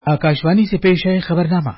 आकाशवाणी से पेश है खबरनामा।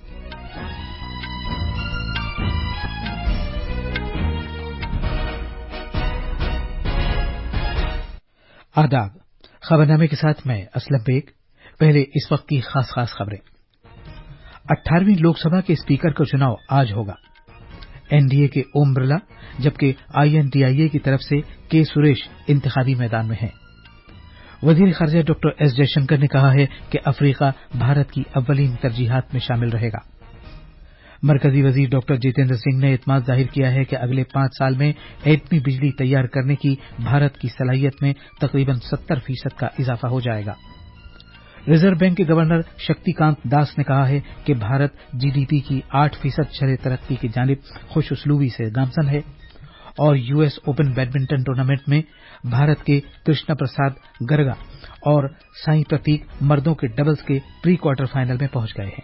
आदाब। खबरनामे के साथ मैं असलम बेग। पहले इस वक्त की खास खबरें। 18वीं लोकसभा के स्पीकर का चुनाव आज होगा। एनडीए के ओम बिरला जबकि आईएनडीआईए की तरफ से के सुरेश इंतखाबी मैदान में हैं। वजीर खारजा डॉक्टर एस जयशंकर ने कहा है कि अफ्रीका भारत की अव्वलीन तरजीहात में शामिल रहेगा। मरकजी वजीर डॉक्टर जितेंद्र सिंह ने इत्मीनान जाहिर किया है कि अगले 5 साल में एटमी बिजली तैयार करने की भारत की सलाहियत में तकरीबन 70% का इजाफा हो जाएगा। रिजर्व बैंक के गवर्नर शक्तिकांत दास ने कहा है कि भारत जीडीपी की 8% शरह तरक्की की जानिब खुश उसलूबी से गामजन है। और यूएस ओपन बैडमिंटन टूर्नामेंट में भारत के कृष्णा प्रसाद गर्गा और साई प्रतीक मर्दों के डबल्स के प्री क्वार्टर फाइनल में पहुंच गए हैं।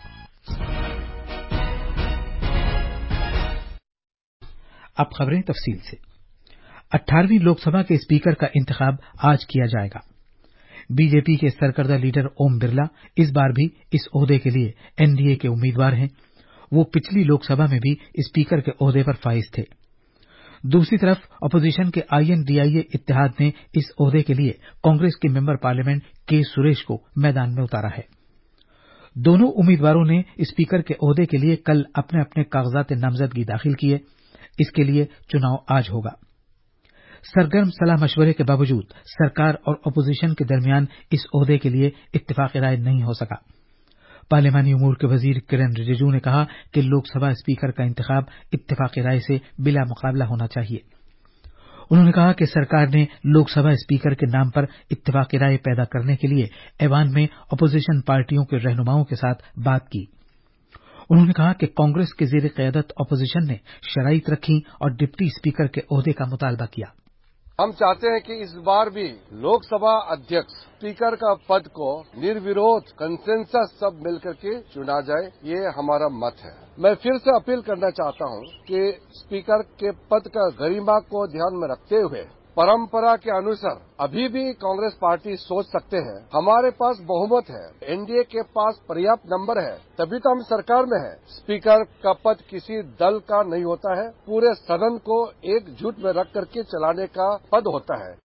अब खबरें तफसील से। 18वीं लोकसभा के स्पीकर का इंतखाब आज किया जाएगा। बीजेपी के सरकर्दा लीडर ओम बिरला इस बार भी इस ओहदे के लिए एनडीए के उम्मीदवार हैं। वो पिछली लोकसभा में भी स्पीकर के ओहदे पर फाइज थे। दूसरी तरफ अपोजिशन के आईएनडीआईए इत्तेहाद ने इस ओहदे के लिए कांग्रेस के मेंबर पार्लियामेंट के सुरेश को मैदान में उतारा है। दोनों उम्मीदवारों ने स्पीकर के ओहदे के लिए कल अपने अपने कागजात नामजदगी दाखिल किए। इसके लिए चुनाव आज होगा। सरगर्म सलाह मशवरे के बावजूद सरकार और अपोजिशन के दरमियान इस ओहदे के लिए इत्तेफाक राय नहीं हो सका। पार्लियामानी उमूर के वजीर किरण रिजिजू ने कहा कि लोकसभा स्पीकर का इंतखाब इत्तेफाकी राय से बिला मुकाबला होना चाहिए। उन्होंने कहा कि सरकार ने लोकसभा स्पीकर के नाम पर इत्तेफाकी राय पैदा करने के लिए ऐवान में अपोजिशन पार्टियों के रहनुमाओं के साथ बात की। उन्होंने कहा कि कांग्रेस के ज़ेर क़यादत अपोजिशन ने शराइत रखी और डिप्टी स्पीकर के ओहदे का मुतालबा किया। हम चाहते हैं कि इस बार भी लोकसभा अध्यक्ष स्पीकर का पद को निर्विरोध कंसेंसस सब मिलकर के चुना जाए, ये हमारा मत है। मैं फिर से अपील करना चाहता हूं कि स्पीकर के पद का गरिमा को ध्यान में रखते हुए परंपरा के अनुसार अभी भी कांग्रेस पार्टी सोच सकते हैं हमारे पास बहुमत है, एनडीए के पास पर्याप्त नंबर है, तभी तो हम सरकार में है। स्पीकर का पद किसी दल का नहीं होता है, पूरे सदन को एकजुट में रख करके चलाने का पद होता है।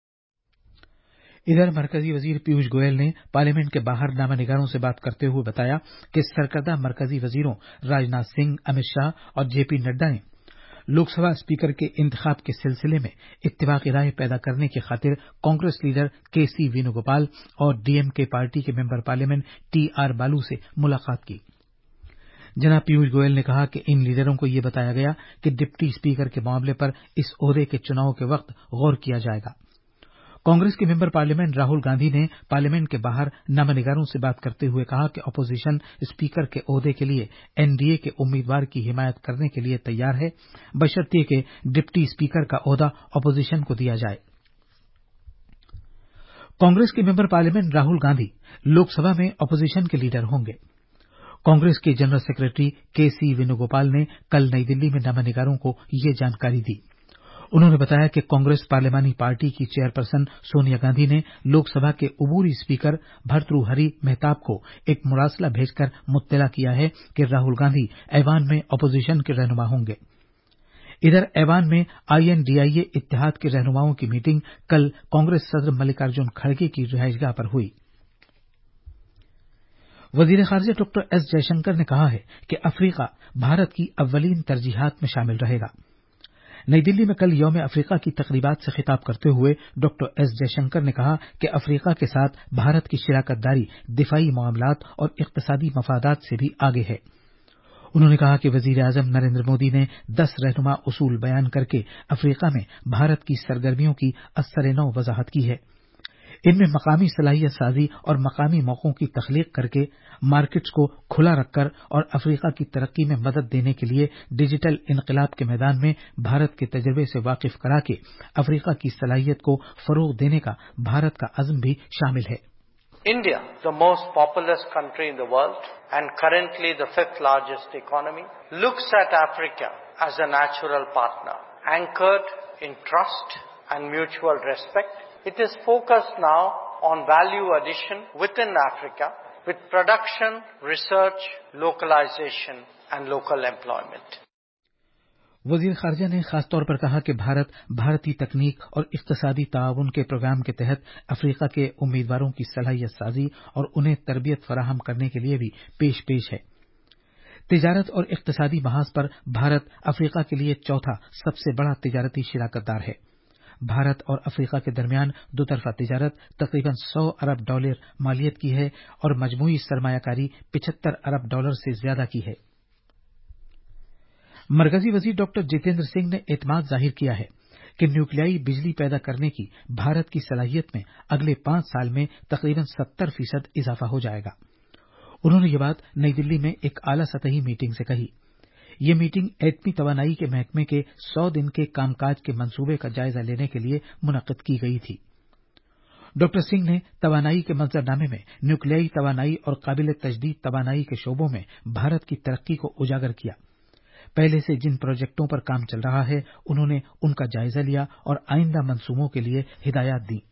इधर मरकजी वजीर पीयूष गोयल ने पार्लियामेंट के बाहर नामानिगारों से बात करते हुए बताया कि सरकर्दा मरकजी वजीरों राजनाथ सिंह, अमित शाह और जेपी नड्डा ने लोकसभा स्पीकर के इंतखाब के सिलसिले में इत्तेफाकी राय पैदा करने की खातिर कांग्रेस लीडर केसी वेणुगोपाल और डीएमके पार्टी के मेंबर पार्लियामेंट टीआर बालू से मुलाकात की। जनाब पीयूष गोयल ने कहा कि इन लीडरों को यह बताया गया कि डिप्टी स्पीकर के मामले पर इस ओहदे के चुनाव के वक्त गौर किया जाएगा। कांग्रेस के मेंबर पार्लियामेंट राहुल गांधी ने पार्लियामेंट के बाहर नामानिगारों से बात करते हुए कहा कि अपोजिशन स्पीकर के ओहदे के लिए एनडीए के उम्मीदवार की हिमायत करने के लिए तैयार है, बशर्ते कि डिप्टी स्पीकर का ओहदा अपोजिशन को दिया जाए। कांग्रेस के मेंबर पार्लियामेंट राहुल गांधी लोकसभा में अपोजिशन के लीडर होंगे। कांग्रेस के जनरल सेक्रेटरी केसी वेणुगोपाल ने कल नई दिल्ली में नामानिगारों को ये जानकारी दी। उन्होंने बताया कि कांग्रेस पार्लियामानी पार्टी की चेयरपर्सन सोनिया गांधी ने लोकसभा के उबूरी स्पीकर भर्तृहरि मेहताब को एक मुरासला भेजकर मुत्तला किया है कि राहुल गांधी ऐवान में अपोजिशन के रहनुमा होंगे। इधर ऐवान में आईएनडीआईए इत्तेहाद के रहनुमाओं की मीटिंग कल कांग्रेस सदर मल्लिकार्जुन खड़गे की रिहाइशगाह पर हुई। वजीर खारजा डॉक्टर एस जयशंकर ने कहा है कि अफ्रीका भारत की अव्वलीन तरजीहात में शामिल रहेगा। नई दिल्ली में कल यौम अफ्रीका की तकरीबात से खिताब करते हुए डॉक्टर एस जयशंकर ने कहा कि अफ्रीका के साथ भारत की शिराकतदारी दिफाई मामलात और इक्तिसादी मफादात से भी आगे है। उन्होंने कहा कि वजीर आजम नरेंद्र मोदी ने 10 रहनुमा उसूल बयान करके अफ्रीका में भारत की सरगर्मियों की असर-ए-नौ वजाहत की है। इनमें मकामी सलाहियत साजी और मकामी मौकों की तख्लीक करके मार्केट्स को खुला रखकर और अफ्रीका की तरक्की में मदद देने के लिए डिजिटल इनकलाब के मैदान में भारत के तजर्बे से वाकिफ करा के अफ्रीका की सलाहियत को फरोग देने का भारत का अज़्म भी शामिल है। India, the most populous country in the world and currently the 5th largest economy, looks at Africa as a natural partner, anchored in trust and mutual respect. It is focused now on value addition within Africa with production, research, localization and local employment. وزیر خارجہ نے خاص طور پر کہا کہ بھارت بھارتی تکنیک اور اقتصادی تعاون کے پروگرام کے تحت افریقہ کے امیدواروں کی صلاحیت سازی اور انہیں تربیت فراہم کرنے کے لیے بھی پیش ہے۔ تجارت اور اقتصادی محاذ پر بھارت افریقہ کے لیے چوتھا سب سے بڑا تجارتی شراکت دار ہے۔ بھارت اور افریقہ کے درمیان دو طرفہ تجارت تقریباً $100 ارب مالیت کی ہے اور مجموعی سرمایہ کاری $75 ارب سے زیادہ کی ہے۔ مرکزی وزیر ڈاکٹر جتیندر سنگھ نے اعتماد ظاہر کیا ہے کہ نیوکلیائی بجلی پیدا کرنے کی بھارت کی صلاحیت میں اگلے 5 سال میں تقریباً 70% اضافہ ہو جائے گا۔ انہوں نے یہ بات نئی دلی میں ایک اعلیٰ سطحی میٹنگ سے کہی۔ یہ میٹنگ ایٹمی توانائی کے محکمے کے 100 دن کے کام کاج کے منصوبے کا جائزہ لینے کے لیے منعقد کی گئی تھی۔ ڈاکٹر سنگھ نے توانائی کے منظرنامے میں نیوکلیائی توانائی اور قابل تجدید توانائی کے شعبوں میں بھارت کی ترقی کو اجاگر کیا۔ پہلے سے جن پروجیکٹوں پر کام چل رہا ہے انہوں نے ان کا جائزہ لیا اور آئندہ منصوبوں کے لیے ہدایات دی۔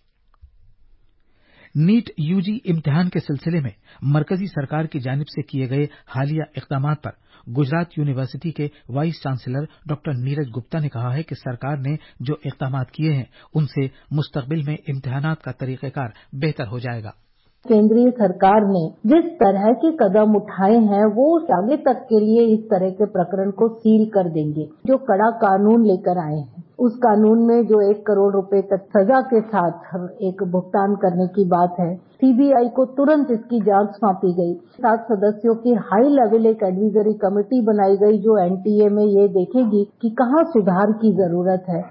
نیٹ UG امتحان کے سلسلے میں مرکزی سرکار کی جانب سے کیے گئے حالیہ اقدامات پر گجرات یونیورسٹی کے vice chancellor doctor Neeraj Gupta نے کہا ہے کہ سرکار نے جو اقدامات کیے ہیں ان سے مستقبل میں امتحانات کا طریقہ کار بہتر ہو جائے گا۔ केंद्रीय सरकार ने जिस तरह के कदम उठाए हैं वो आगे तक के लिए इस तरह के प्रकरण को सील कर देंगे। जो कड़ा कानून लेकर आए हैं उस कानून में जो 1 करोड़ रुपए तक सजा के साथ एक भुगतान करने की बात है। CBI को तुरंत इसकी जांच सौंपी गई। 7 सदस्यों की हाई लेवल एक एडवाइजरी कमेटी बनाई गई जो NTA में ये देखेगी कि कहाँ सुधार की जरूरत है।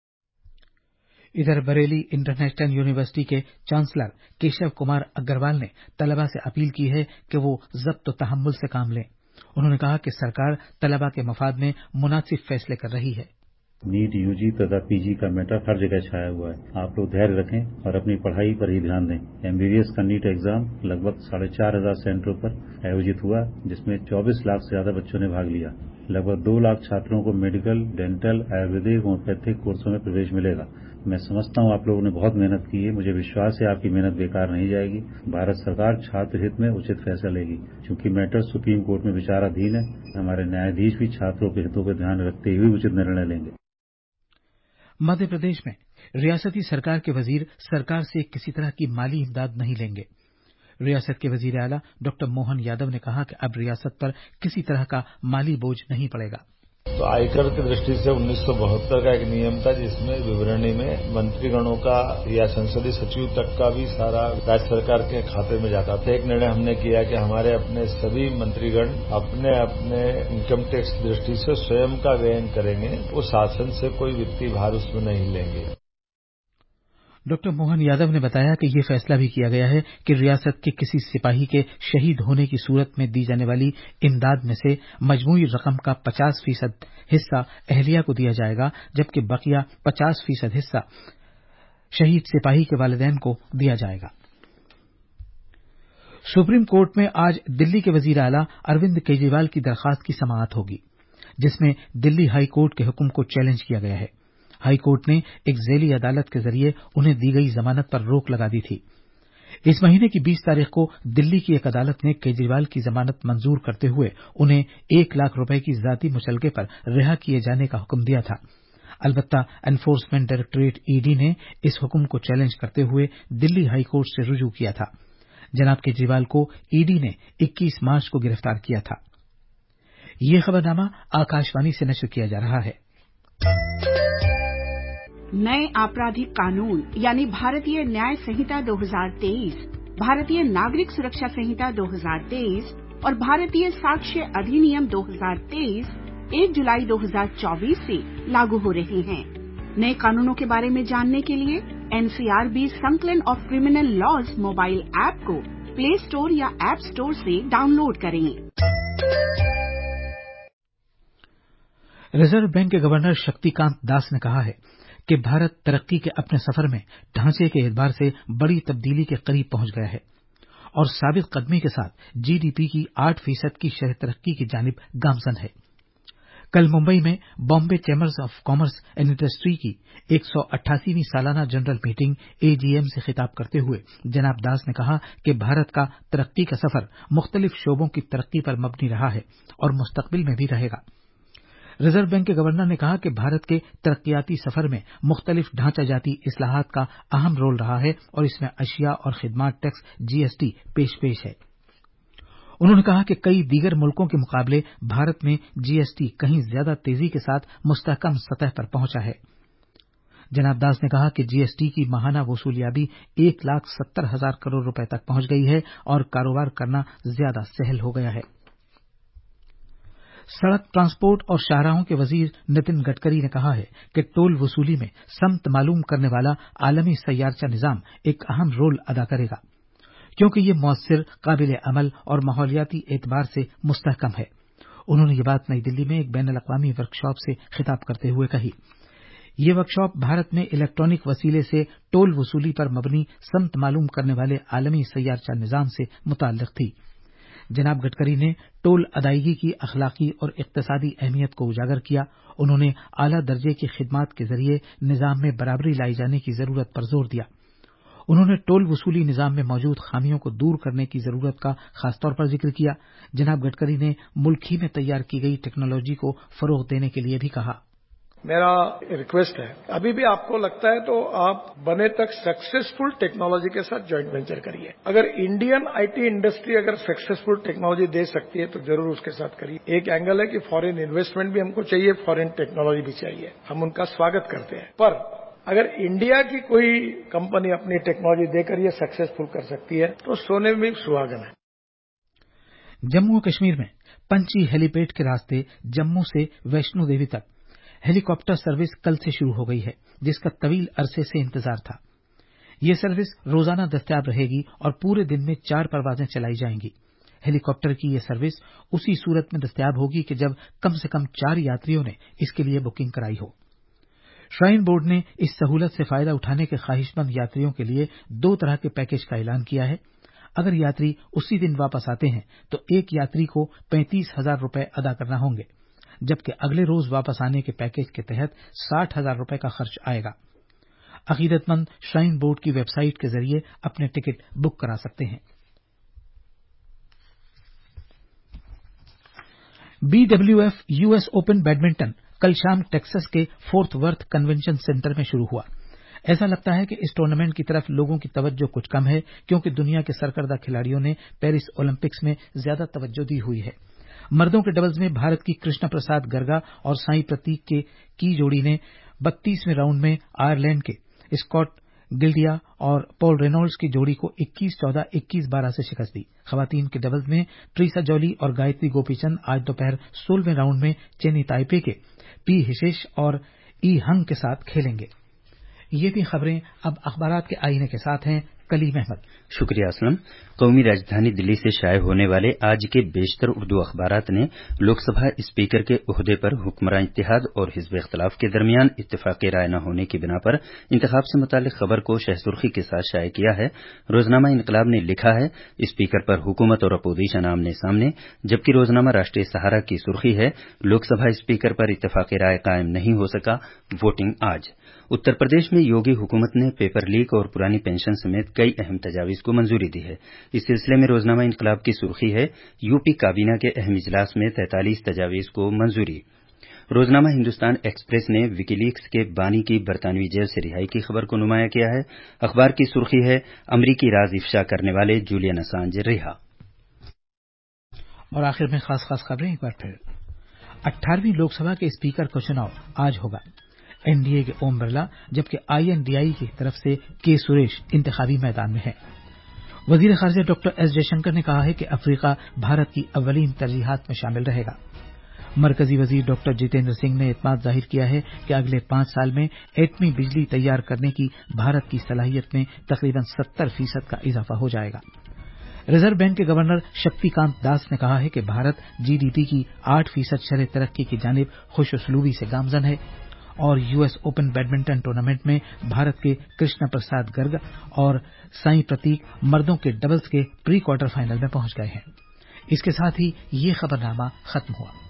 ادھر بریلی انٹرنیشنل یونیورسٹی کے چانسلر کیشو کمار اگروال نے طلباء سے اپیل کی ہے کہ وہ ضبط و تحمل سے کام لیں۔ انہوں نے کہا کہ سرکار طلباء کے مفاد میں مناسب فیصلے کر رہی ہے۔ نیٹ UG تथा PG کا میٹر ہر جگہ چھایا ہوا ہے۔ آپ لوگ دھیرے رکھیں اور اپنی پڑھائی پر ہی دھیان دیں۔ MBBS کا نیٹ ایگزام لگ بھگ 4,500 سینٹروں پر آیوجت ہوا جس میں 24 لاکھ سے زیادہ بچوں نے بھاگ لیا۔ لگ بھگ 2 لاکھ چھاتروں کو میڈیکل، ڈینٹل، آیورویدک، ہومیوپیتھک کورسوں میں پرویش ملے گا۔ میں سمجھتا ہوں آپ لوگوں نے بہت محنت کی ہے۔ مجھے وشواس ہے آپ کی محنت بیکار نہیں جائے گی۔ بھارت سرکار چھاتر ہت میں اچت فیصلہ لے گی۔ چونکہ میٹر سپریم کورٹ میں وچارادھین ہے، ہمارے نیادھیش بھی چھاتروں کے ہتوں کا دھیان رکھتے ہوئے اچت نرنے لیں گے۔ مدھیہ پردیش میں ریاستی سرکار کے وزیر سرکار سے کسی طرح کی مالی امداد نہیں لیں گے۔ ریاست کے وزیر اعلیٰ ڈاکٹر موہن یادو نے کہا کہ اب ریاست پر کسی طرح کا مالی بوجھ نہیں پڑے گا۔ تو آئیکر کی درشٹی سے 1972 کا ایک نیم تھا جس میں وورنی میں منتری گنوں کا یا سنسدی سچیو تک کا بھی سارا راجیہ سرکار کے کھاتے میں جاتا تھا۔ ایک نرنے ہم نے کیا کہ ہمارے اپنے سبھی منتری گن اپنے انکم ٹیکس کی درشٹی سے سویم کا وین کریں گے، وہ شاسن سے کوئی وتی بھار اس میں نہیں لیں گے۔ ڈاکٹر موہن یادو نے بتایا کہ یہ فیصلہ بھی کیا گیا ہے کہ ریاست کے کسی سپاہی کے شہید ہونے کی صورت میں دی جانے والی امداد میں سے مجموعی رقم کا 50% حصہ اہلیہ کو دیا جائے گا، جبکہ بقیہ 50% حصہ شہید سپاہی کے والدین کو دیا جائے گا۔ سپریم کورٹ میں آج دلی کے وزیر اعلیٰ اروند کیجریوال کی درخواست کی سماعت ہوگی، جس میں دلی ہائی کورٹ کے حکم کو چیلنج کیا گیا ہے۔ ہائی کورٹ نے ایک ذیلی عدالت کے ذریعے انہیں دی گئی ضمانت پر روک لگا دی تھی۔ اس مہینے کی 20 تاریخ کو دلی کی ایک عدالت نے کیجریوال کی ضمانت منظور کرتے ہوئے انہیں 1 لاکھ روپے کی ذاتی مچلکے پر رہا کیے جانے کا حکم دیا تھا۔ البتہ انفورسمنٹ ڈائریکٹوریٹ ED نے اس حکم کو چیلنج کرتے ہوئے دلی ہائی کورٹ سے رجوع کیا تھا۔ جناب کیجریوال کو ED نے 21 مارچ کو گرفتار کیا تھا۔ یہ خبرنامہ آکاشوانی سے نشر کیا جا رہا ہے۔ नए आपराधिक कानून यानी भारतीय न्याय संहिता 2023, भारतीय नागरिक सुरक्षा संहिता 2023 और भारतीय साक्ष्य अधिनियम 2023 1 जुलाई 2024 से लागू हो रहे हैं। नए कानूनों के बारे में जानने के लिए NCRB संकलन of criminal laws mobile app को प्ले स्टोर या ऐप स्टोर से डाउनलोड करें। रिजर्व बैंक के गवर्नर शक्तिकांत दास ने कहा है کہ بھارت ترقی کے اپنے سفر میں ڈھانچے کے اعتبار سے بڑی تبدیلی کے قریب پہنچ گیا ہے اور ثابت قدمی کے ساتھ GDP کی 8% کی شرح ترقی کی جانب گامزن ہے۔ कल मुंबई में Bombay chambers of commerce and industry की 188वीं सालाना जनरल मीटिंग एजीएम से खिताब करते हुए जनाब दास ने कहा कि भारत का तरक्की का सफर मुख्तलिफ शोबों की तरक्की पर मबनी रहा है और मुस्तकबिल में भी रहेगा। रिजर्व बैंक के गवर्नर ने कहा कि भारत के तरक्कियाती सफर में मुख्तलिफ ढांचाजाती इस्लाहात का अहम रोल रहा है और इसमें अशिया और खिदमात टैक्स जीएसटी पेश है। उन्होंने कहा कि कई दीगर मुल्कों के मुकाबले भारत में जीएसटी कहीं ज्यादा तेजी के साथ मुस्तहकम सतह पर पहुंचा है। जनाब दास ने कहा कि जीएसटी की माहाना वसूलियाबी 1,70,000 करोड़ रुपए तक पहुंच गई है और कारोबार करना ज्यादा सहल हो गया है। सड़क ट्रांसपोर्ट और शाहराहों के वजीर नितिन गडकरी ने कहा है कि टोल वसूली में समत मालूम करने वाला आलमी सैयारचा निजाम एक अहम रोल अदा करेगा, क्योंकि ये मौसर, काबिल अमल और माहौलियाती एतबार से मुस्तहकम है। उन्होंने ये बात नई दिल्ली में एक बैनुल अक़वामी वर्कशॉप से खिताब करते हुए कही। ये वर्कशॉप भारत में इलेक्ट्रॉनिक वसीले से टोल वसूली पर मबनी समत मालूम करने वाले आलमी सैयारचा निजाम से मुताल्लिक थी। जनाब गडकरी ने टोल अदायगी की अखलाकी और इक्तिसादी अहमियत को उजागर किया। उन्होंने आला दर्जे की खिदमात के जरिए निजाम में बराबरी लाई जाने की जरूरत पर जोर दिया। उन्होंने टोल वसूली निजाम में मौजूद खामियों को दूर करने की जरूरत का खासतौर पर जिक्र किया। जनाब गडकरी ने मुल्क ही में तैयार की गई टेक्नोलॉजी को फरोग देने के लिए भी कहा। मेरा रिक्वेस्ट है, अभी भी आपको लगता है तो आप बने तक सक्सेसफुल टेक्नोलॉजी के साथ जॉइंट वेंचर करिए। अगर इंडियन आईटी इंडस्ट्री अगर सक्सेसफुल टेक्नोलॉजी दे सकती है तो जरूर उसके साथ करिए। एक एंगल है कि फॉरेन इन्वेस्टमेंट भी हमको चाहिए, फॉरेन टेक्नोलॉजी भी चाहिए, हम उनका स्वागत करते हैं। पर अगर इंडिया की कोई कंपनी अपनी टेक्नोलॉजी देकर ये सक्सेसफुल कर सकती है तो सोने में भी सुहागन है। जम्मू कश्मीर में पंची हेलीपैड के रास्ते जम्मू से वैष्णो देवी तक हेलीकॉप्टर सर्विस कल से शुरू हो गई है, जिसका तवील अरसे से इंतजार था। ये सर्विस रोजाना दस्तयाब रहेगी और पूरे दिन में 4 परवाजें चलाई जाएंगी। हेलीकॉप्टर की ये सर्विस उसी सूरत में दस्तयाब होगी कि जब कम से कम 4 यात्रियों ने इसके लिए बुकिंग कराई हो। श्राइन बोर्ड ने इस सहूलत से फायदा उठाने के ख्वाहिशमंद यात्रियों के लिए 2 तरह के पैकेज का ऐलान किया है। अगर यात्री उसी दिन वापस आते हैं तो एक यात्री को 35,000 रुपए अदा करना होंगे, जबकि अगले रोज वापस आने के पैकेज के तहत 60,000 रुपए का खर्च आएगा। अकीदतमंद श्राइन बोर्ड की वेबसाइट के जरिए अपने टिकट बुक करा सकते हैं। बीडब्ल्यूएफ यूएस ओपन बैडमिंटन कल शाम टेक्सास के फोर्ट वर्थ कन्वेंशन सेंटर में शुरू हुआ। ऐसा लगता है कि इस टूर्नामेंट की तरफ लोगों की तवज्जो कुछ कम है, क्योंकि दुनिया के सरकर्दा खिलाड़ियों ने पेरिस ओलंपिक्स में ज्यादा तवज्जो दी हुई है। मर्दों के डबल्स में भारत की कृष्ण प्रसाद गर्गा और साई प्रतीक की जोड़ी ने 32वें राउंड में आयरलैंड के स्कॉट गिल्डिया और पॉल रेनॉल्ड्स की जोड़ी को 21-14, 21-12 से शिकस्त दी। खवातीन के डबल्स में ट्रीसा जॉली और गायत्री गोपीचंद आज दोपहर 16वें राउंड में चेनी ताइपे के पी हिशेश और ई हंग के साथ खेलेंगे। ये भी खबरें अब अखबारात के आईने के साथ हैं। कलीम अहमद। शुक्रिया असलम। कौमी राजधानी दिल्ली से शाये होने वाले आज के बेशतर उर्दू अखबारात ने लोकसभा स्पीकर के ओहदे पर हुक्मरान इत्तेहाद और हिज़्ब इख्तिलाफ के दरमियान इत्तेफाक़ी राय न होने की बिना पर इंतखाब से मुताल्लिक खबर को शहसुर्खी के साथ शाये किया है। रोजनामा इनकलाब ने लिखा है, स्पीकर पर हुकूमत और अपोजिशन आमने सामने, जबकि रोजनामा राष्ट्रीय सहारा की सुर्खी है, लोकसभा स्पीकर पर इत्तेफाक़ी राय कायम नहीं हो सका, वोटिंग आज। उत्तर प्रदेश में योगी हुकूमत ने पेपर लीक और पुरानी पेंशन समेत कई अहम तजावीज को मंजूरी दी है। इस सिलसिले में रोजनामा इनकलाब की सुर्खी है, यूपी काबीना के अहम इजलास में 43 तजावीज को मंजूरी। रोजनामा हिंदुस्तान एक्सप्रेस ने विकीलीक्स के बानी की बरतानवी जेल से रिहाई की खबर को नुमाया किया है। अखबार की सुर्खी है, अमरीकी राज इफ्शा करने वाले जूलियन असांज रिहा। और आखिर में खास खबरें एक बार फिर। 18वीं लोकसभा के स्पीकर का चुनाव आज होगा। एनडीए के ओम बिरला, जबकि आईएनडीआई की तरफ से के सुरेश इंतखाबी मैदान में हैं। वजीर खारजा डॉक्टर एस जयशंकर ने कहा है कि अफ्रीका भारत की अव्वलीन तरजीहात में शामिल रहेगा। मरकजी वजीर डॉक्टर जितेंद्र सिंह ने इत्मीनान जाहिर किया है कि अगले 5 साल में एटमी बिजली तैयार करने की भारत की सलाहियत में तकरीबन 70% का इजाफा हो जाएगा। रिजर्व बैंक के गवर्नर शक्तिकांत दास ने कहा है कि भारत जीडीपी की 8% शरह तरक्की की जानिब खुशउस्लूबी से गामजन है। और यूएस ओपन बैडमिंटन टूर्नामेंट में भारत के कृष्ण प्रसाद गर्ग और साई प्रतीक मर्दों के डबल्स के प्री क्वार्टर फाइनल में पहुंच गए हैं। इसके साथ ही ये खबरनामा खत्म हुआ।